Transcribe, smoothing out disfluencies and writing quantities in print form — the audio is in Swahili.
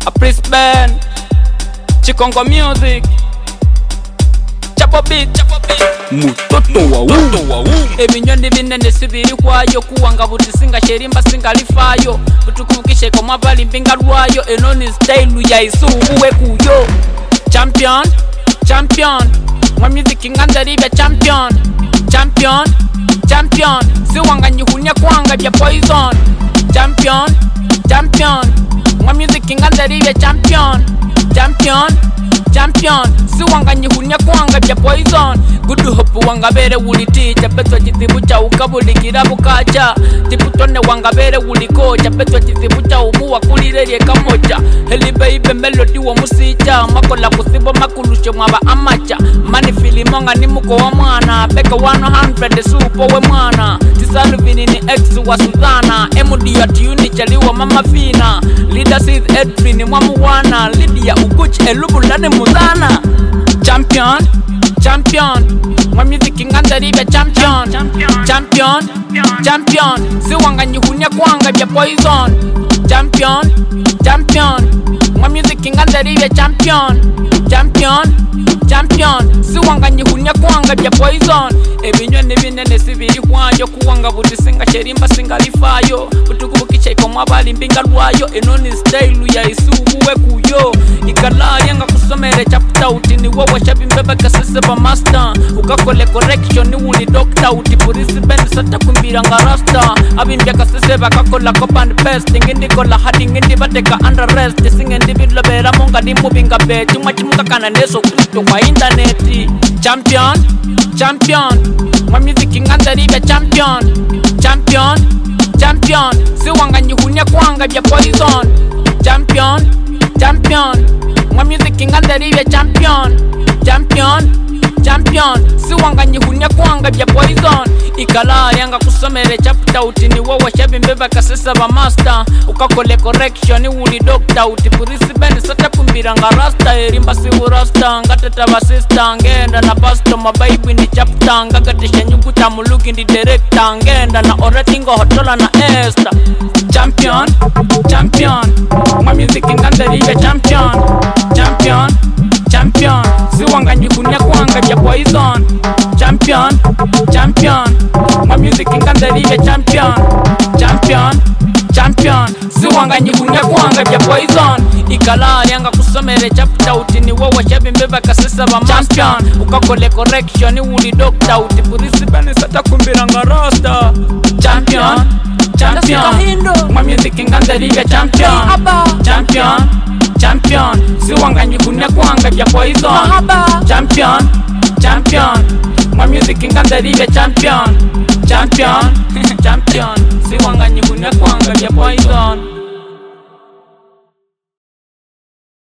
a Prince Ben, Chikongo Music, Chapo Beat, Mutoto wa Ebinyoni binene sibiri kwayo kuwanga butisinga sherimba singalifayo butukubukishe ko mabali mpinga rwayo enoni style ya isubuwe kuyo champion mwa music ngandaribe champion siwanga nyuhunya kwanga bya poison champion mwa music ngandaribe champion siwanga nyuhunya kwanga bya poison gudu hopu wanga bere uliti chapetwa chitibu cha ukabulikira bukacha tiputone wanga bere uliko chapetwa chitibu cha umuwa kulirerye kamocha heli baby melody wa musicha makola kusibo makulushe mwaba amacha mani filimonga ni muko wa mwana beka 100 supo we mwana tisalu vinini ex wa Suzana emudi ya tiyuni chaliwa mama fina leader is Edwin mwamu wana Lydia Uguch elubulane muzana champion mwa music ngandaribe champion siwanga nyuhunya kwanga bya poison champion mwa music ngandaribe champion siwanga nyuhunya kwanga bya poison ebinyoni binene sibiri kwayo kuwanga butisinga sherimba singalifayo butukubukishe ko mwabali mpinga rwayo enoni style ya isubuwe kuyo ikalaya nga kusomere chapter uti ni wowe shabimbeba kasese ba master ukakole correction ni uli doctor uti polisi ben sata kumbira nga rasta abimbya kasese bakakola copy and paste ngindi kola hadi ngindi bateka under arrest singendi bilobera monga ni mubinga be chuma chimuka kana neso kuto kwa internet champion mwa music ngandaribe champion siwanga nyuhunya kwanga bya poison champion mwa music ngandaribe champion siwanga nyuhunya kwanga bya poison ikala yanga kusomere chapter uti ni wowe shabimbeba kasesa ba master ukakole correction uli doctor uti polisi ben sata kumbira nga rasta erimba si rasta ngatata ba sister ngenda na pastor mabaibu ni chapter ngagatisha nyuguta mulugi ndi director ngenda na oratingo hotola na Esther champion mwa music ngandaribe champion siwanga nyuhunya kwanga bya poison champion mwa music ngandaribe champion siwanga nyuhunya kwanga bya poison ikala yanga kusomere chapter uti ni wowe shabimbeba kasesa ba master ukakole correction uli doctor uti polisi ben sata kumbira nga rasta champion mwa music ngandaribe champion siwanga nyuhunya kwanga bya poison champion mwa music ngandaribe champion siwanga nyuhunya kwanga bya poison